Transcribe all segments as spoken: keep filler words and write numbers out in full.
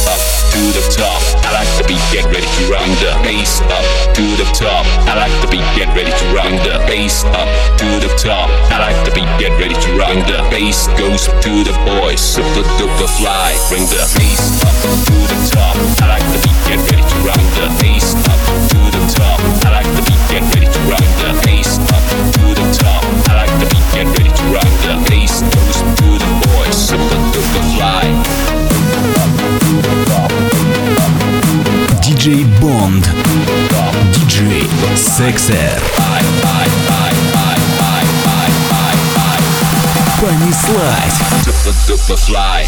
up to the top. I like the beat, get ready to run the bass up to the top. I like the beat, get ready to run the bass up to the top. I like the beat, get ready to run the bass goes to the boys, super duper fly. Bring the bass up to the top. I like the beat, get ready to run the bass up to the top. I like the beat, get ready to run the bass up to the top. I like the beat, get ready to run the bass goes to the boys, super duper fly. ди джей Bond, ди джей Sexer. Понеслась. Super duper fly.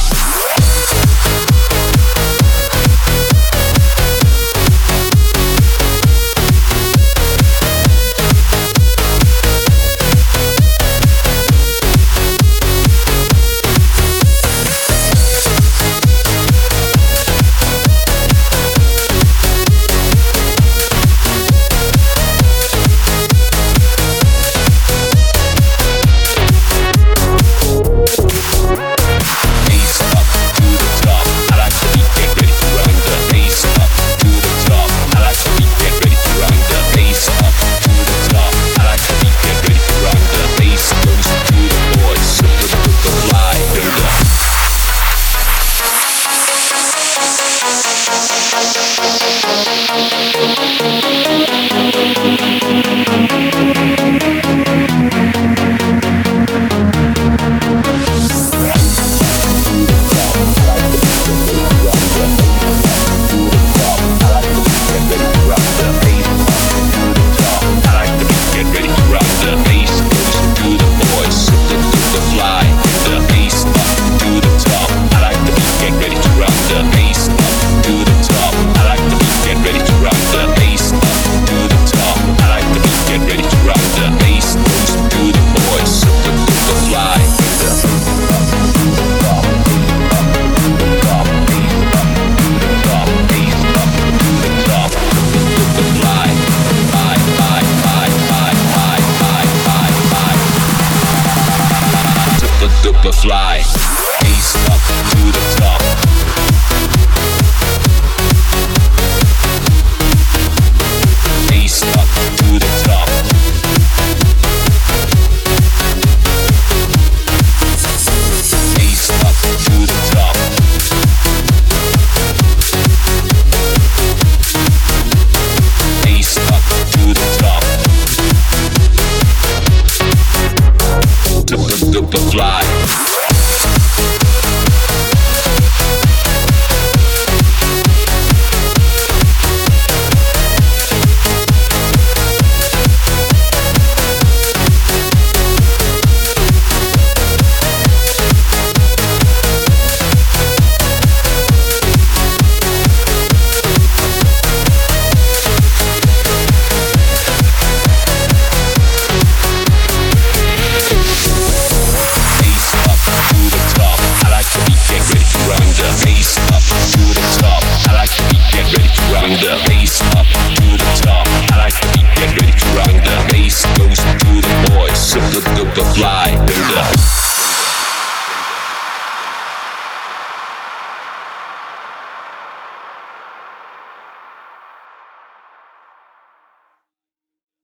Fly.